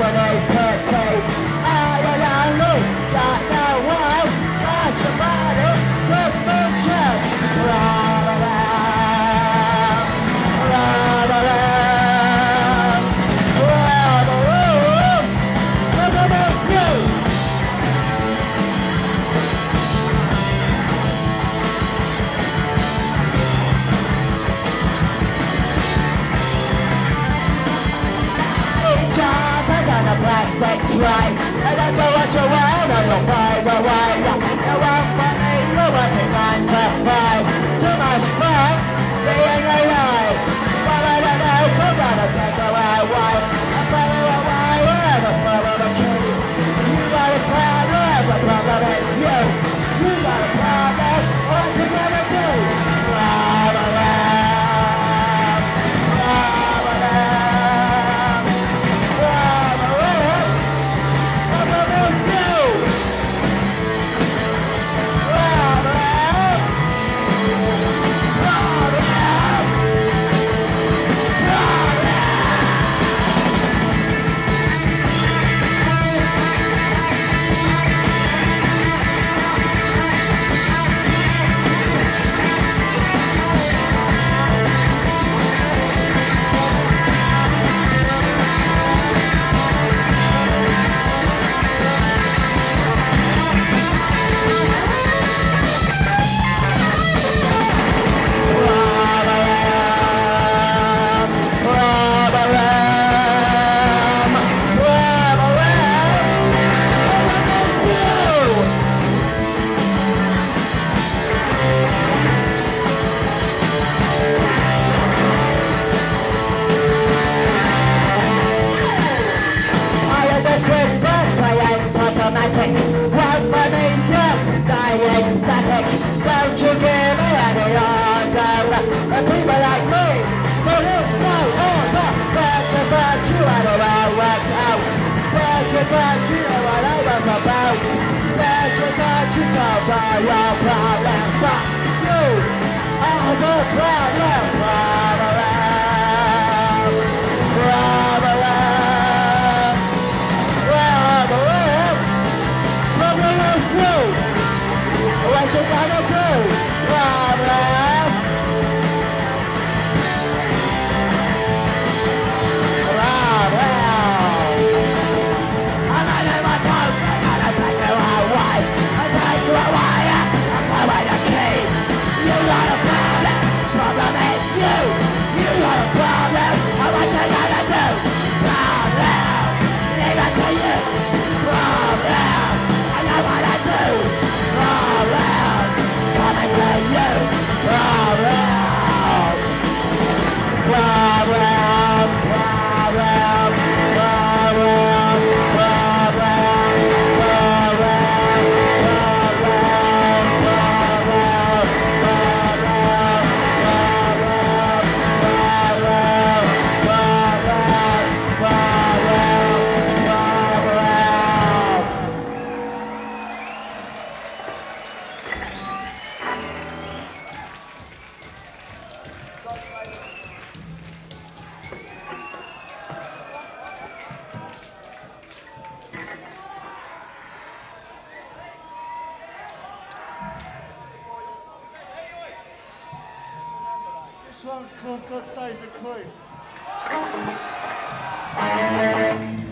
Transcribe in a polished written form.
any pity. I only got no one, but your body suspension. Plastic tray, and I do what you want, and you'll fade away. You won't find me, you're working 9 to 5. Too much fun being alive. But I don't know, so I'm gonna take away away. I follow away wherever follow the key. You got a problem, the problem is you. You got a problem, what you gonna do? Well, for me, just staying static. Don't you give me any order. The people like me, there is no order. But you thought you had it all worked out. But you thought you knew what I was about. But you thought you solved all your problems. But you are the problem. What you gonna do? Problem. I'm under my boat, I'm gonna take you away. I'll take you away, I'm away the key. You got a problem, problem is you. You got a problem, what you gonna do? Problem, leave it to you. Problem, I know what I do. Problem, coming to you. Problem, problem, problem, problem, This one's called God Save the Queen.